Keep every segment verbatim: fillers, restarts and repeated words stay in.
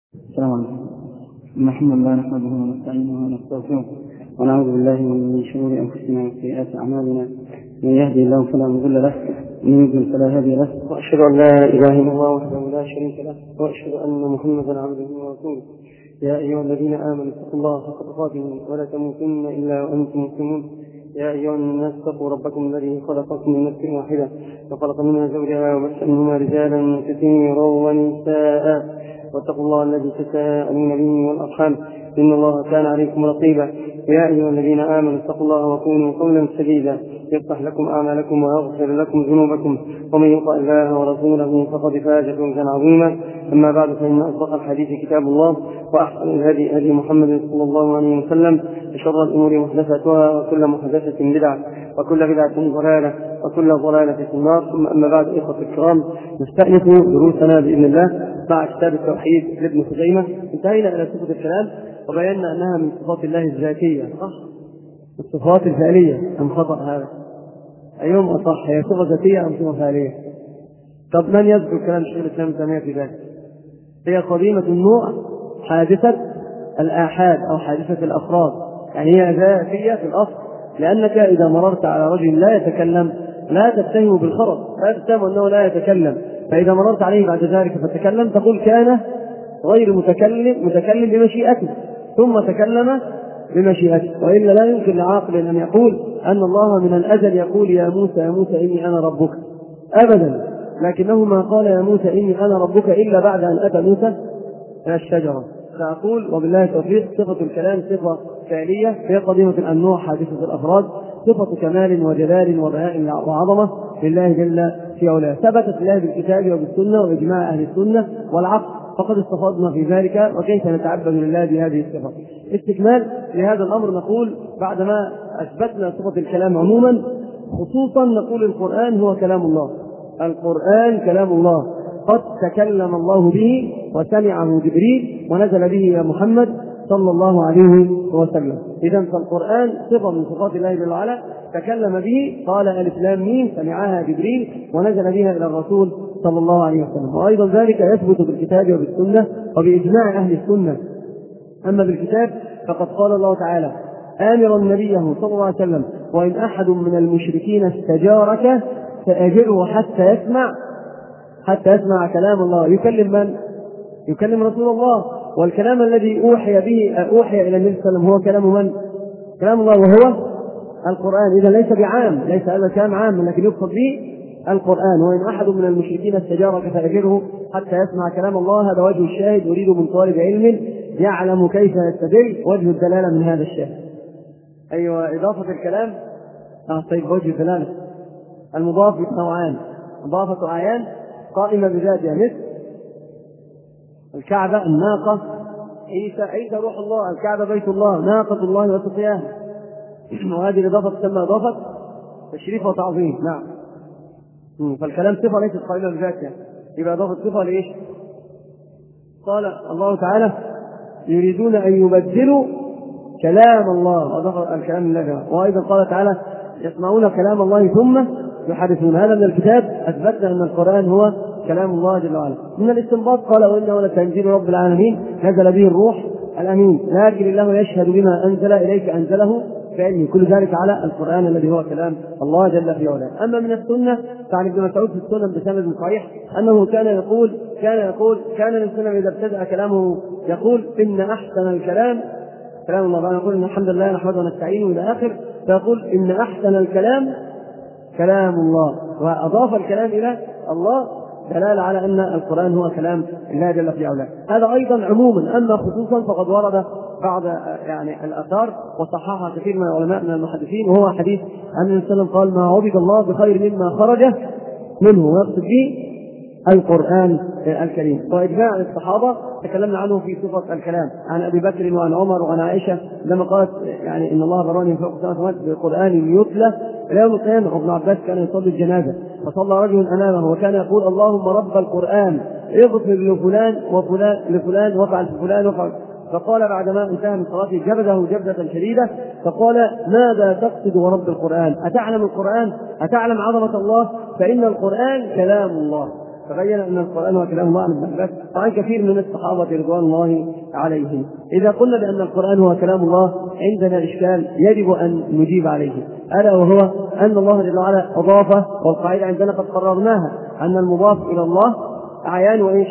السلام عليكم. الحمد لله نحمده ونستعينه ونستغفره ونعوذ بالله من شرور انفسنا وسيئات اعمالنا، من يهدي الله فلا مضل له ومن يضلل فلا هادي له، واشهد ان لا اله الا الله وحده لا شريك له، واشهد ان محمدا عبده ورسوله. يا ايها الذين امنوا اتقوا الله حق تقاته ولا تموتن الا وانتم مسلمون. يا ايها الناس اتقوا ربكم الذي خلقكم من نفس واحده وخلق منها زوجها وبث منهما رجالا كثيرا ونساء، واتقوا الله الذي تساءلون به والارحام ان الله كان عليكم رقيبا. يا ايها الذين امنوا اتقوا الله وقولوا قولا سديدا يصلح لكم اعمالكم ويغفر لكم ذنوبكم، ومن يطع الله ورسوله فقد فاز فوزا عظيما. اما بعد، فان اصدق الحديث كتاب الله، واحسن الهدي هدي محمد صلى الله عليه وسلم، وشر الامور محدثاتها، وكل محدثه بدعه، وكل بدعه ضلاله، وكل ضلاله في النار. ثم اما بعد، اخوه الكرام، نستأنف دروسنا باذن الله مع كتاب التوحيد لابن خزيمة. انتهينا إلى صفة الكلام وبينا أنها من صفات الله الذاتية، صح؟ الصفات الفعلية أم خطأ هذا؟ أيهم أصح، هي صفة ذاتية أم صفة فعلية؟ طب من يذكر كلام شيخ الإسلام ابن تيمية في ذلك؟ هي قديمة النوع، حادثة الآحاد أو حادثة الأفراد، يعني هي ذاتية في الأصل، لأنك إذا مررت على رجل لا يتكلم لا تتهم بالخرط، لا تتهم أنه لا يتكلم، فإذا مررت عليه بعد ذلك فتكلم تقول كان غير متكلم متكلم بمشيئته ثم تكلم بمشيئته، وإلا لا يمكن لعاقل أن يقول أن الله من الأزل يقول يا موسى يا موسى إني أنا ربك أبدا، لكنه ما قال يا موسى إني أنا ربك إلا بعد أن أتى موسى إلى الشجرة. فأقول وبالله التوفيق، صفة الكلام صفة فعلية، هي قديمة النوع، حادثة الأفراد، صفة كمال وجلال وبهاء وعظمة لله جل في علاه، ثبتت الله بالكتاب وبالسنة وإجماع أهل السنة والعقل، فقد استفضنا في ذلك، وكيف نتعبد لله بهذه الصفة. استكمال لهذا الأمر، نقول بعدما أثبتنا صفة الكلام عموما، خصوصا نقول القرآن هو كلام الله، القرآن كلام الله، قد تكلم الله به وسمعه جبريل ونزل به إلى محمد صلى الله عليه وسلم. إذن فالقرآن صفة من صفات الله جل وعلا، تكلم به، قال ألف لام ميم، سمعها جبريل ونزل بها إلى الرسول صلى الله عليه وسلم. وأيضا ذلك يثبت بالكتاب وبالسنة وبإجماع أهل السنة. أما بالكتاب فقد قال الله تعالى آمرا نبيه صلى الله عليه وسلم وإن أحد من المشركين استجارك فأجره حتى يسمع حتى يسمع كلام الله. يكلم من؟ يكلم رسول الله، والكلام الذي أوحي به أوحي إلى النبي صلى الله عليه وسلم هو كلام من؟ كلام الله، وهو القرآن. إذا ليس بعام، ليس هذا كلام عام، لكن يقصد به القرآن. وإن أحد من المشركين استجارك فأجره حتى يسمع كلام الله، هذا وجه الشاهد. أريد من طالب علم يعلم كيف يستدل وجه الدلالة من هذا الشاهد. أيوة، إضافة الكلام آه طيب، وجه الدلالة المضاف نوعان، إضافة أعيان قائمة بذاتها، مثل الكعبة، الناقة، عيسى عيسى روح الله، الكعبة بيت الله، ناقة الله وسقياها، وهذه الإضافة تسمى إضافة تشريف وتعظيم. نعم. فالكلام صفة ليست قائمة بذاتها، يبقى إضافة صفة لإيش؟ قال الله تعالى يريدون أن يبدلوا كلام الله، وضغط الكلام لله. وأيضا قال تعالى يسمعون كلام الله ثم يحدثون. هذا من الكتاب أثبتنا أن القرآن هو كلام الله جل وعلا. من الاستنباط قال وإنه لتنزيل رب العالمين نزل به الروح الأمين، لكن الله يشهد بما أنزل إليك أنزله بعلمه، كل ذلك على القرآن الذي هو كلام الله جل في علاه. أما من السنة فعن ابن مسعود في السنة بسند صحيح أنه كان يقول كان يقول كان الإنسان إذا ابتدأ كلامه يقول إن أحسن الكلام كلام الله، بقى نقول إن الحمد لله نحمده ونستعينه إلى آخر، فيقول إن أحسن الكلام كلام الله، وأضاف الكلام إلى الله دلالة على أن القرآن هو كلام الله جل في علاه. هذا أيضا عموما. أما خصوصا فقد ورد بعض يعني الآثار وصححها كثير من العلماء من المحدثين، وهو حديث عن النبي صلى الله عليه وسلم قال ما عبد الله بخير مما خرج منه، ويقصد به القرآن الكريم. وإجماع الصحابة تكلمنا عنه في صفة الكلام، عن أبي بكر وعن عمر وعن عائشة لما قالت يعني إن الله براني فوق السماء والأرض بالقرآن يتلى إلى يوم القيامة. وابن عباس كان يصلي الجنازة فصلى رجل أمامه وكان يقول اللهم رب القرآن اغفر لفلان وفلان لفلان وفعل فلان وفعل، فقال بعدما انتهى من صلاته جبده جبدة شديدة فقال ماذا تقصد ورب القرآن؟ أتعلم القرآن؟ أتعلم عظمة الله؟ فإن القرآن كلام الله. تبين أن القرآن هو كلام الله عن ابن عباس وعن كثير من الصحابة رضوان الله عليهم. إذا قلنا بأن القرآن هو كلام الله عندنا إشكال يجب أن نجيب عليه، ألا وهو أن الله جل وعلا أضافه، والقاعدة عندنا قد قررناها أن المضاف إلى الله أعيان وإيش،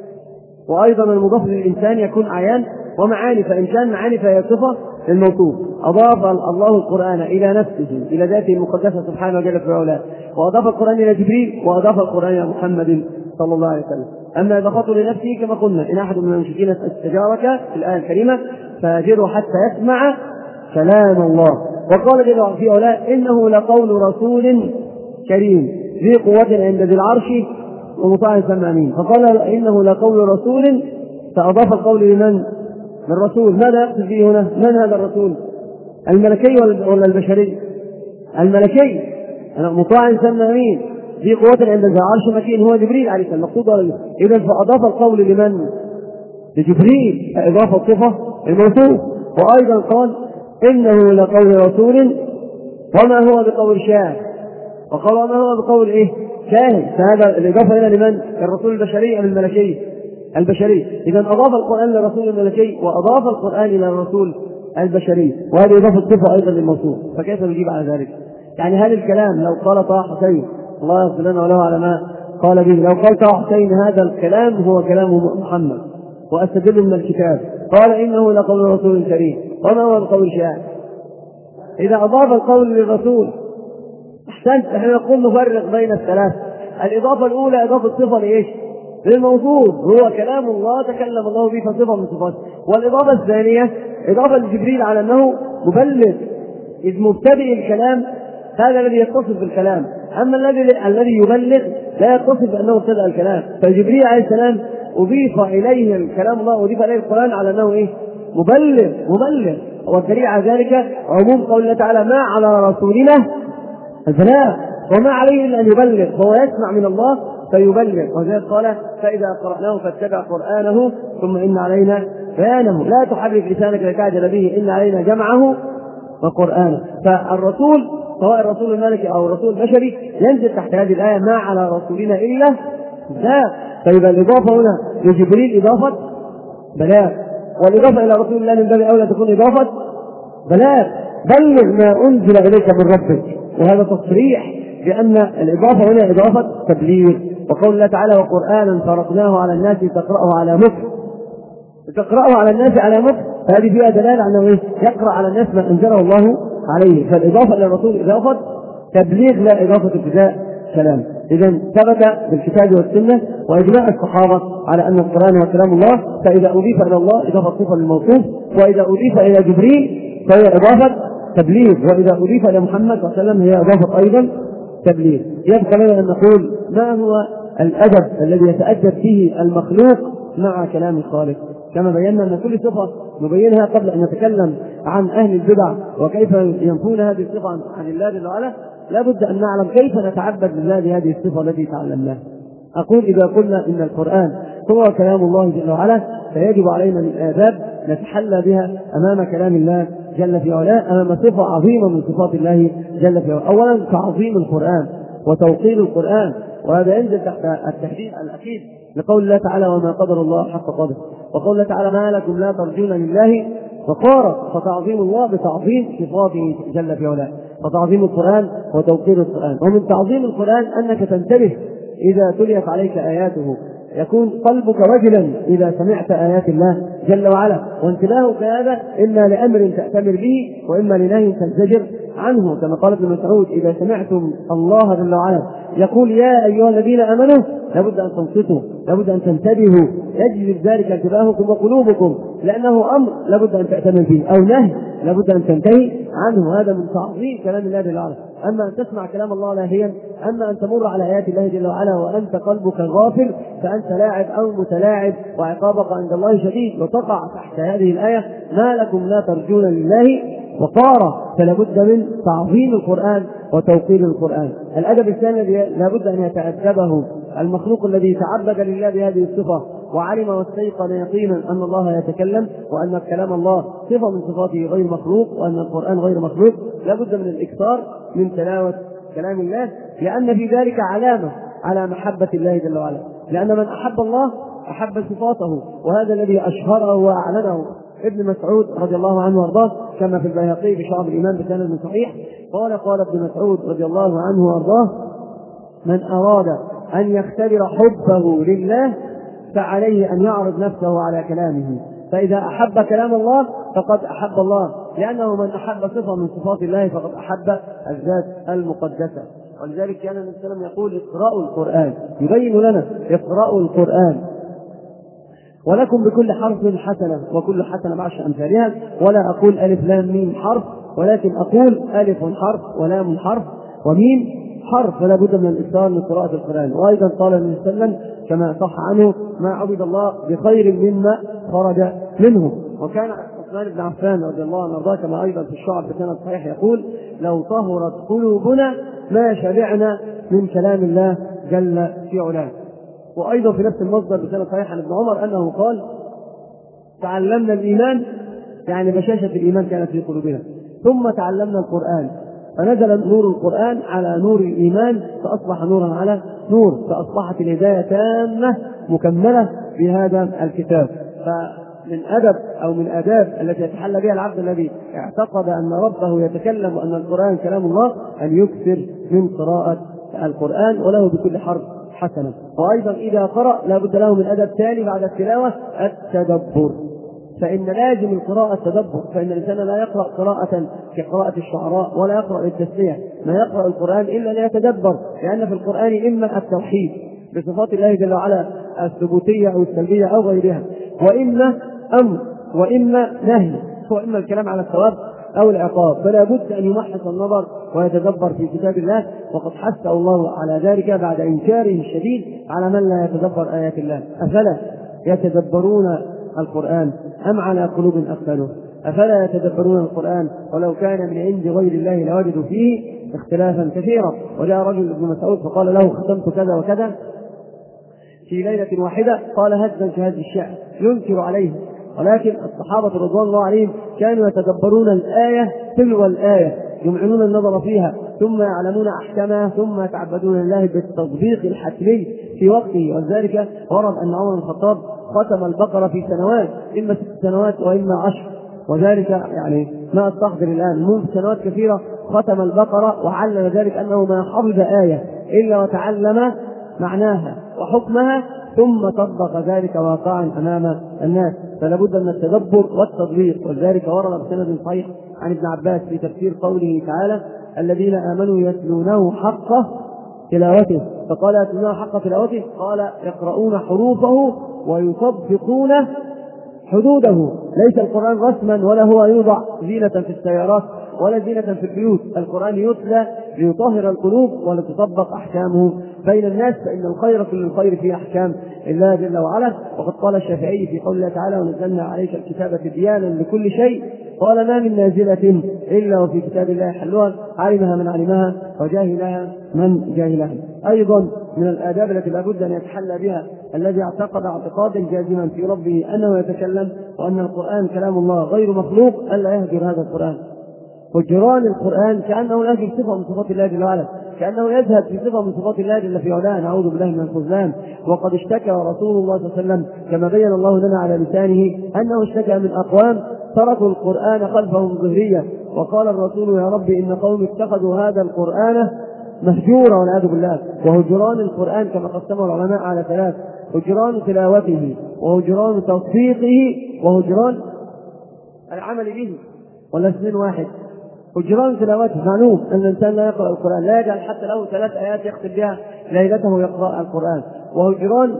وأيضا المضاف للإنسان يكون أعيان ومعاني، فإن كان معاني فهي صفة للموصوف. أضاف الله القرآن إلى نفسه إلى ذاته المقدسة سبحانه وجل في علاه، وأضاف القرآن إلى جبريل، وأضاف القرآن إلى محمد صلى الله عليه وسلم. أما إضافته لنفسه كما قلنا إن أحد من المشركين استجارك في الآية الكريمة فأجره حتى يسمع كلام الله. وقال جل في علاه إنه لقول رسول كريم ذي قوة عند ذي العرش ومطاع ثم أمين. فقال إنه لقول رسول، فأضاف القول لمن؟ للرسول. ماذا يقصد به هنا؟ من هذا الرسول؟ الملكي ولا البشري؟ الملكي، مطاع ثم أمين ذي قوة عند ذي العرش مكين، هو جبريل عليه السلام المقصود. إذا فأضاف القول لمن؟ لجبريل، فإضافة الصفة الموصوف. وأيضا قال إنه لقول رسول وما هو بقول شاعر، وقال وما هو بقول إيه؟ كاهن. فهذا الإضافة إلى لمن؟ الرسول البشري أم الملكي؟ البشري. إذا أضاف القرآن للرسول الملكي وأضاف القرآن إلى الرسول البشري، وهذه إضافة الصفة أيضا للموصوف. فكيف نجيب على ذلك؟ يعني هل الكلام لو قال طه حسين الله يغفر لنا وله على ما قال به، لو قال طه حسين هذا الكلام هو كلام محمد وأستدل من الكتاب، قال إنه لقول رسول كريم وما هو بقول شاعر، إذا أضاف القول للرسول أحسنت. نحن نقول نفرق بين الثلاث. الإضافة الأولى إضافة الصفة لإيش؟ للموصوف، هو كلام الله تكلم الله به فصفة من صفاته. والإضافة الثانية إضافة لجبريل على أنه مبلغ، إذ مبتدئ الكلام هذا الذي يتصف بالكلام، أما الذي الذي يبلغ لا يتصف بأنه ابتدأ الكلام. فجبريل عليه السلام أضيف إليه الكلام الله، أضيف إليه القرآن على أنه إيه؟ مبلغ مبلغ. والدليل على ذلك عموم قول الله تعالى ما على رسولنا البلاغ وما عليه إلا أن يبلغ، فهو يسمع من الله فيبلغ. وذلك قال فإذا قرأناه فاتبع قرآنه ثم إن علينا بيانه لا تحرك لسانك لتعجل به إن علينا جمعه وقرآنه. فالرسول سواء الرسول الملكي أو الرسول البشري ينزل تحت هذه الآية ما على رسولنا إلا لا. فإذا الإضافة هنا لجبريل إضافة بلاغ، والإضافة إلى رسول الله من باب أولى تكون إضافة بلاغ، بلغ ما أنزل إليك من ربك. وهذا تصريح بأن الإضافة هنا إضافة تبليغ. وقول الله تعالى وقرآنا فرقناه على الناس تقرأه على مكر، تقرأه على الناس على مكر، فهذه فيها دلالة أنه يقرأ على الناس ما أنزله الله عليه. فالإضافة إلى الرسول إضافة تبليغ لا إضافة ابتداء كلام. إذا ثبت بالكتاب والسنة وإجماع الصحابة على أن القرآن هو كلام الله، فإذا أضيف إلى الله إضافة صفة للموصوف، وإذا أضيف إلى جبريل فهي إضافة تبليغ، وإذا أضيف إلى محمد صلى الله عليه وسلم هي إضافة أيضا تبليغ. يبقى لنا أن نقول ما هو الأدب الذي يتأدب فيه المخلوق مع كلام الخالق، كما بينا أن كل صفة نبينها قبل أن نتكلم عن أهل البدع وكيف ينفون هذه الصفة عن الله جل وعلا. لا بد أن نعلم كيف نتعبد لله بهذه الصفة التي تعلمناها. أقول إذا قلنا إن القرآن هو كلام الله جل وعلا فيجب علينا من آداب نتحلى بها أمام كلام الله جل في علاه، أمام صفة عظيمة من صفات الله جل في علاه. أولا تعظيم القرآن وتوقير القرآن، وهذا ينزل تحت التحديد الأكيد لقول الله تعالى وما قدر الله حق قدره، وقول الله تعالى ما لكم لا ترجون لله وقارا. فتعظيم الله بتعظيم صفاته جل في علاه، فتعظيم القرآن وتوقير القرآن. ومن تعظيم القرآن أنك تنتبه إذا تليت عليك آياته، يكون قلبك وجلا إذا سمعت آيات الله جل وعلا، وانتباهك هذا إما لأمر تأتمر به وإما لنهي تنزجر عنه، كما قال ابن مسعود إذا سمعتم الله جل وعلا يقول يا أيها الذين آمنوا لابد أن تنصتوا، لابد أن تنتبهوا، يجلب ذلك انتباهكم وقلوبكم، لأنه أمر لابد أن تأتمر فيه أو نهي لابد أن تنتهي عنه. هذا من تعظيم كلام الله جل وعلا. أما أن تسمع كلام الله لاهيا، أما أن تمر على آيات الله جل وعلا وأنت قلبك غافل فأنت لاعب أو متلاعب وعقابك عند الله شديد، وتقع تحت هذه الآية ما لكم لا ترجون لله وقارا. فلا بد من تعظيم القرآن وتوقير القرآن. الأدب الثاني الذي لا بد أن يتأدبه المخلوق الذي تعبد لله بهذه الصفة وعلم واستيقن يقينا أن الله يتكلم وأن كلام الله صفة من صفاته غير مخلوق وأن القرآن غير مخلوق، لا بد من الإكثار من تلاوة كلام الله، لأن في ذلك علامة على محبة الله جل وعلا لأن من أحب الله أحب صفاته، وهذا الذي أشهره وأعلنه ابن مسعود رضي الله عنه وارضاه كما في البيهقي بشعب الإيمان بسند صحيح. قال قال ابن مسعود رضي الله عنه وارضاه: من أراد أن يختبر حبه لله فعليه أن يعرض نفسه على كلامه، فإذا أحب كلام الله فقد أحب الله، لأنه من أحب صفة من صفات الله فقد أحب الذات المقدسة. ولذلك كان النبي صلى الله عليه وسلم يقول: اقرأوا القرآن، يبين لنا اقرأوا القرآن ولكم بكل حرف حسنة وكل حسنة بعشر أمثالها، ولا أقول ألف لام ميم حرف، ولكن أقول ألف حرف ولام حرف وميم حرف، فلا بد من الإكثار من قراءة القرآن. وأيضا قال النبي صلى الله عليه وسلم كما صح عنه: ما عبد الله بخير مما خرج منه. وكان عثمان بن عفان رضي الله عنه وارضاه كما أيضا في الشعب بسند صحيح يقول: لو طهرت قلوبنا ما شبعنا من كلام الله جل في علاه. وأيضا في نفس المصدر بسند صحيح عن ابن عمر أنه قال: تعلمنا الإيمان، يعني بشاشة الإيمان كانت في قلوبنا، ثم تعلمنا القرآن فنزل نور القرآن على نور الإيمان فأصبح نورا على نور، فأصبحت الهداية تامة مكملة بهذا الكتاب. فمن أدب أو من آداب التي يتحلى بها العبد الذي اعتقد أن ربه يتكلم وأن القرآن كلام الله أن يكثر من قراءة القرآن وله بكل حرف حسنة. وأيضا إذا قرأ لا بد له من أدب ثاني بعد التلاوة: التدبر، فإن لازم القراءة التدبر، فإن الإنسان لا يقرأ قراءة كقراءة الشعراء ولا يقرأ للتسلية، ما يقرأ القرآن إلا ليتدبر، لأن في القرآن إما التوحيد بصفات الله جل وعلا الثبوتية أو السلبية أو غيرها، وإما أمر وإما نهي، وإما الكلام على الثواب أو العقاب، فلا بد أن يمحص النظر ويتدبر في كتاب الله. وقد حث الله على ذلك بعد إنكاره الشديد على من لا يتدبر آيات الله: أفلا يتدبرون القرآن أم على قلوب أقفالها؟ أفلا يتدبرون القرآن ولو كان من عند غير الله لوجدوا فيه اختلافا كثيرا. وجاء رجل ابن مسعود فقال له: ختمت كذا وكذا في ليلة واحدة، قال: هزا كهز الشعر، ينكر عليه. ولكن الصحابة رضوان الله عليهم كانوا يتدبرون الآية تلو الآية، يمعنون النظر فيها ثم يعلمون أحكامها ثم يتعبدون الله بالتطبيق الحتمي في وقته. ولذلك ورد أن عمر بن الخطاب ختم البقرة في سنوات، إما ست سنوات وإما عشر، وذلك يعني ما أستحضر الآن منذ سنوات كثيرة ختم البقرة، وعلم ذلك أنه ما حفظ آية إلا وتعلم معناها وحكمها ثم طبق ذلك واقعا أمام الناس. فلا بد من التدبر والتطبيق. ولذلك ورد بسند صحيح عن ابن عباس في تفسير قوله تعالى: الذين آمنوا يتلونه حق تلاوته، فقال: يتلونه حق تلاوته، قال: يقرؤون حروفه ويطبقون حدوده. ليس القرآن رسما ولا هو يوضع زينة في السيارات ولا زينة في البيوت، القرآن يتلى ليطهر القلوب ولتطبق أحكامه بين الناس، فإن الخير كل الخير في أحكام الله جل وعلا. وقد قال الشافعي في قول الله تعالى: ونزلنا عليك الكتاب تبيانا لكل شيء، قال: ما من نازلة إلا وفي كتاب الله حلها، علمها من علمها وجاهلها من جاهلها. أيضا من الآداب التي لا بد أن يتحلى بها الذي اعتقد اعتقادا جازما في ربه أنه يتكلم وأن القرآن كلام الله غير مخلوق ألا يهجر هذا القرآن. وجران القرآن كأنه يهجر صفة من صفات الله جل وعلا، كأنه يذهب في صفة من صفات الله جل في علاه، نعوذ بالله من الخذلان. وقد اشتكى رسول الله صلى الله عليه وسلم كما بين الله لنا على لسانه أنه اشتكى من أقوام تركوا القرآن خلفهم ظهرية، وقال الرسول: يا رب إن قوم اتخذوا هذا القرآن مهجورا والعياذ بالله. وهجران القرآن كما قسمه العلماء على ثلاث: هجران تلاوته، وهجران تطبيقه، وهجران العمل به، ولا اثنين واحد. هجران تلاوته معلوم أن الإنسان لا يقرأ القرآن، لا يجعل حتى له ثلاث آيات يختم بها ليلته يقرأ القرآن. وهجران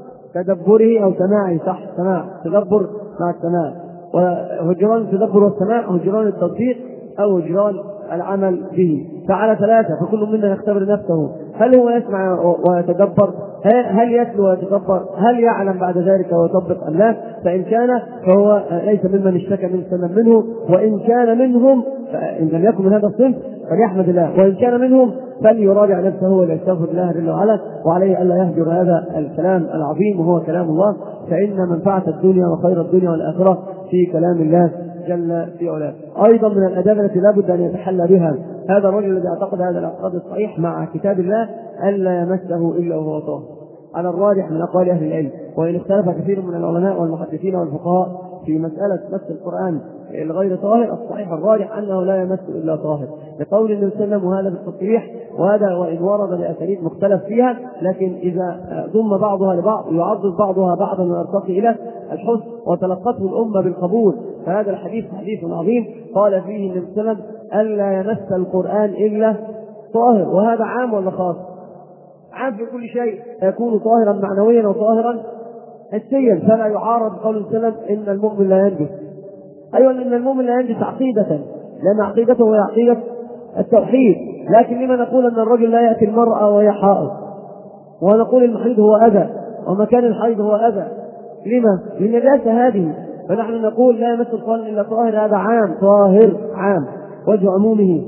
تدبره أو سماعه، صح، سماع، تدبر مع السماع. وهجران التدبر والسماع، هجران التطبيق أو هجران العمل به. فعلى ثلاثة، فكل منا يختبر نفسه: هل هو يسمع ويتدبر؟ هل يتلو ويتدبر؟ هل يعلم بعد ذلك ويطبق أم لا؟ فإن كان فهو ليس ممن اشتكى من سلم منه، وإن كان منهم فإن لم يكن من هذا الصنف فليحمد الله، وإن كان منهم فليراجع نفسه وليستغفر الله جل وعلا، وعليه ألا يهجر هذا الكلام العظيم وهو كلام الله، فإن منفعة الدنيا وخير الدنيا والآخرة في كلام الله جل في علاه. أيضا من الآداب التي لا بد أن يتحلى بها هذا الرجل الذي اعتقد هذا الاعتقاد الصحيح مع كتاب الله: ألا يمسه إلا وهو طاهر. على الراجح من أقوال أهل العلم، وإن اختلف كثير من العلماء والمحدثين والفقهاء في مسألة مس القرآن الغير طاهر، الصحيح الراجح أنه لا يمس إلا طاهر، لقول النبي صلى الله عليه وسلم وهذا بالتصريح، وهذا وإن ورد بأساليب مختلف فيها، لكن إذا ضم بعضها لبعض يعضد بعضها بعضا ويرتقي إلى الحسن وتلقته الأمة بالقبول، فهذا الحديث حديث عظيم قال فيه النبي صلى الله عليه وسلم ألا يمس القرآن إلا طاهر. وهذا عام ولا خاص؟ عام في كل شيء، يكون طاهرا معنويا وطاهرا حسيا، فلا يعارض قول النبي صلى الله عليه وسلم إن المؤمن لا ينجس. أيضا أن المؤمن لا ينجس عقيدة، لأن عقيدته هي عقيدة التوحيد. لكن لما نقول أن الرجل لا يأتي المرأة وهي حائض، ونقول المحيض هو أذى ومكان الحيض هو أذى، لما؟ للنجاسة هذه. فنحن نقول لا يمس القرآن إلا طاهر، هذا عام، طاهر عام، وجه عمومه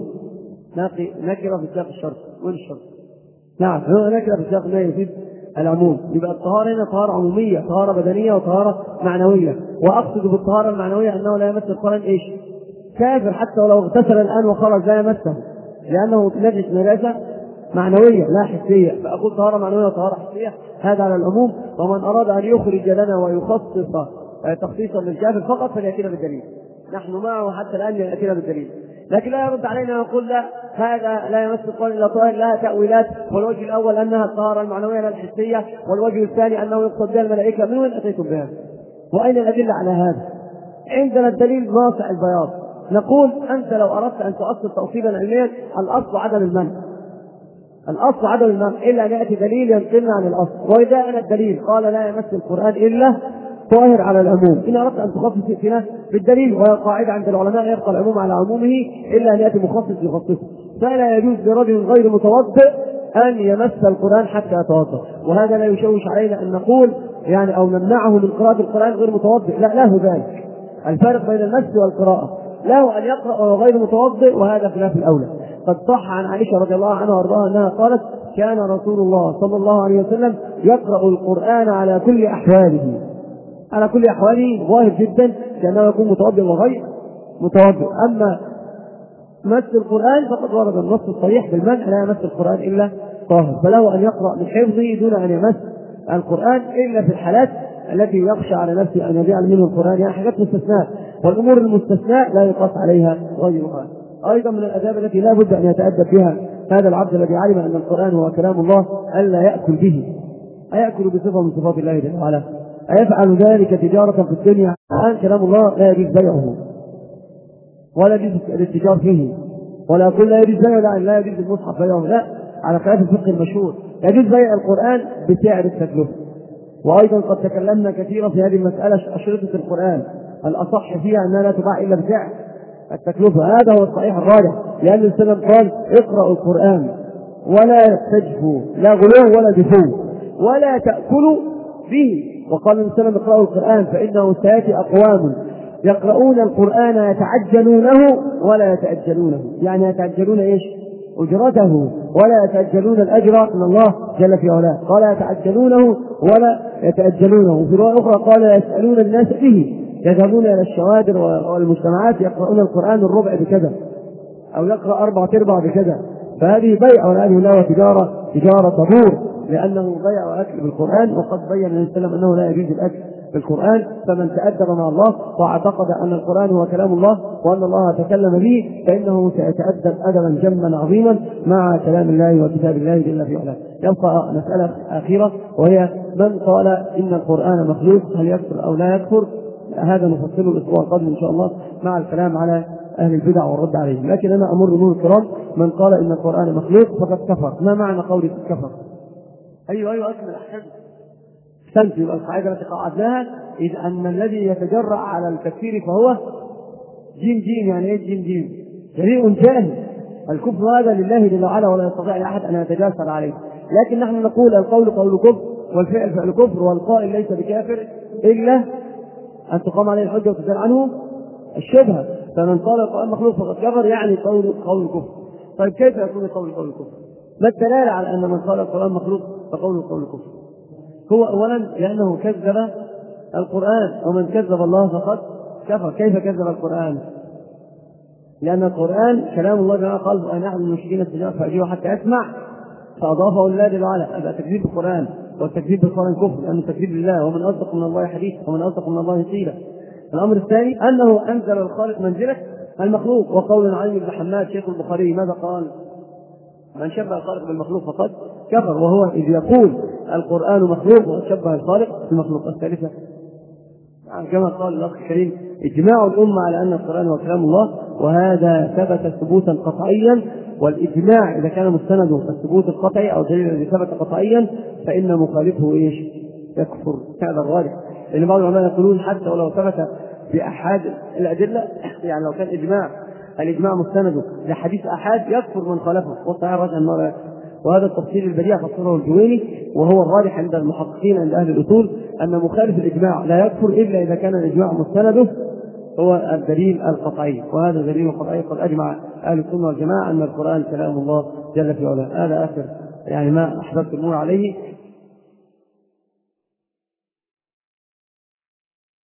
نكرة في سياق الشرط. وين الشرط؟ نعم، هو نكرة في سياق ما يفيد العموم. يبقى الطهارة هنا طهارة عمومية، طهارة بدنية وطهارة معنوية. وأقصد بالطهارة المعنوية أنه لا يمس القرآن إيش؟ كافر حتى ولو اغتسل الآن وخرج لا يمسه، لأنه نجس نجاسة معنوية لا حسية. فأقول طهارة معنوية وطهارة حسية، هذا على العموم. ومن أراد أن يخرج لنا ويخصص تخصيصا للكافر فقط فليأتينا بالدليل، نحن معه حتى الآن يأتينا بالدليل. لكن لا يرد علينا ويقول لا هذا لا يمس القرآن إلا طاهر، لها تأويلات. والوجه الأول أنها الطهارة المعنوية لا الحسية، والوجه الثاني أنه يقصد بها الملائكة. من وين أتيتم بها؟ وأين الأدلة على هذا؟ عندنا الدليل ناصع البياض. نقول أنت لو أردت أن تؤصل توصيلا علميا الأصل عدم المنع، الأصل عدم المنع إلا أن يأتي دليل ينقلنا عن الأصل. وإذا أنا الدليل قال لا يمس القرآن إلا طاهر على العموم، إن أردت أن تخصص ائتنا بالدليل، وهي قاعدة عند العلماء يبقى العموم على عمومه إلا أن يأتي مخصص يخصصه. فلا يجوز لرجل غير متوضئ أن يمس القرآن حتى يتوضأ، وهذا لا يشوش علينا أن نقول يعني أو نمنعه من قراءة القرآن غير متوضئ، لا، له ذلك. الفارق بين المس والقراءة، له أن يقرأ وهو غير متوضئ، وهذا خلاف الأولى. قد صح عن عائشة رضي الله عنها وارضاها أنها قالت كان رسول الله صلى الله عليه وسلم يقرأ القرآن على كل أحواله، على كل أحواله، ظاهر جدا كأنه يكون متوضئ وغير متوضئ. أما مس القرآن فقد ورد النص الصريح بالمنع، لا يمس القرآن إلا طاهر، فله أن يقرأ من حفظه دون أن يمس القرآن إلا في الحالات التي يخشى على نفسه أن يضيع منه القرآن، يعني حاجات مستثناء، والأمور المستثناء لا يقاس عليها غيرها. أيضا من الآداب التي لا بد أن يتأدب بها هذا العبد الذي علم أن القرآن هو كلام الله ألا يأكل به. أيأكل بصفة من صفات الله جل وعلا؟ أيفعل ذلك تجارة في الدنيا؟ الآن كلام الله لا يجوز بيعه ولا يجوز الاتجار فيه، ولا يقول لا يجوز بيعه، لا يجوز المصحف بيعه، لا، على خلاف الفقه المشهور يجوز بيع القرآن بسعر التكلفة. وأيضا قد تكلمنا كثيرا في هذه المسألة، أشرطة القرآن الأصح فيها أنها لا تباع إلا بسعر التكلفة، هذا هو الصحيح الراجح، لأن السلام قال اقرأوا القرآن ولا تجفوا، لا غلو ولا جفو، ولا تأكلوا به. وقال السلام اقرأوا القرآن فإنه سيأتي أقوام يقرؤون القرآن يتعجلونه ولا يتأجلونه، يعني يتعجلون إيش؟ أجرته، ولا يتأجلون الأجر من الله جل في علاه، قال يتعجلونه ولا يتأجلونه. في رواية أخرى قال يسألون الناس به، يذهبون إلى الشوادر والمجتمعات يقرؤون القرآن الربع بكذا، أو يقرأ أربعة أرباع بكذا، فهذه بيع وهذه لا تجارة، تجارة تدور، لأنه بيع وأكل بالقرآن. وقد بين النبي صلى الله عليه وسلم أنه لا يجوز الأكل بالقرآن. فمن تأدب مع الله واعتقد أن القرآن هو كلام الله وأن الله تكلم به فإنه سيتأدب أدبا جما عظيما مع كلام الله وكتاب الله جل في علاه. يبقى مسألة أخيرة وهي من قال إن القرآن مخلوق هل يكفر أو لا يكفر؟ هذا نفصله الأسبوع القادم إن شاء الله مع الكلام على أهل البدع والرد عليهم. لكن أنا أمر بمرور الكرام، من قال إن القرآن مخلوق فقد كفر. ما معنى قولي كفر؟ أيوة أيوة أكمل أحسن سنت. يبقى القاعدة التي قاعدناها إذ أن الذي يتجرأ على التكفير فهو جيم جيم. يعني إيه جيم جيم؟ جريء جاهل. الكفر هذا لله جل وعلا ولا يستطيع أحد أن يتجاسر عليه. لكن نحن نقول القول قول كفر والفعل فعل كفر، والقائل ليس بكافر إلا أن تقام عليه الحجة وتزال عنه الشبهة. فمن قال القرآن مخلوق فقد كفر، يعني قول قول كفر. طيب كيف يكون قول قول كفر؟ ما الدلالة على أن من قال القرآن مخلوق فقول قول كفر؟ هو أولا لأنه كذب القرآن، ومن كذب الله فقد كفر. كيف كذب القرآن؟ لأن القرآن كلام الله جل وعلا، قال أن أحد المشركين استجاب فأجيبه حتى يسمع، فأضافه لله جل وعلا، هذا تكذيب القرآن. والتكذيب بالقرآن كفر، لأنه تكذيب لله، ومن أصدق من الله حديث، ومن أصدق من الله قيلا. الأمر الثاني أنه أنزل الخالق منزلة المخلوق، وقول علي بن حماد شيخ البخاري ماذا قال؟ من شبه الخالق بالمخلوق فقد كفر، وهو إذ يقول القرآن مخلوق وشبه الخالق بالمخلوق. الثالثة كما قال الأخ الكريم إجماع الأمة على أن القرآن هو كلام الله، وهذا ثبت ثبوتا قطعيا، والإجماع إذا كان مستنده الثبوت القطعي أو دليل الذي ثبت قطعيا فإن مخالفه إيش؟ يكفر. هذا الراجح، لأن بعض العلماء يقولون حتى ولو ثبت بأحد الأدلة، يعني لو كان إجماع الإجماع مستنده لحديث أحد يكفر من خالفه، والصحيح الراجح أنه، وهذا التفصيل البديع فسره الجويني، وهو الراجح عند المحققين عند أهل الأصول أن مخالف الإجماع لا يكفر إلا إذا كان الإجماع مستنده هو الدليل القطعي، وهذا الدليل القطعي قد أجمع أهل السنة والجماعة أن القرآن كلام الله جل في علاه. هذا آخر يعني ما أحببت الأمور عليه.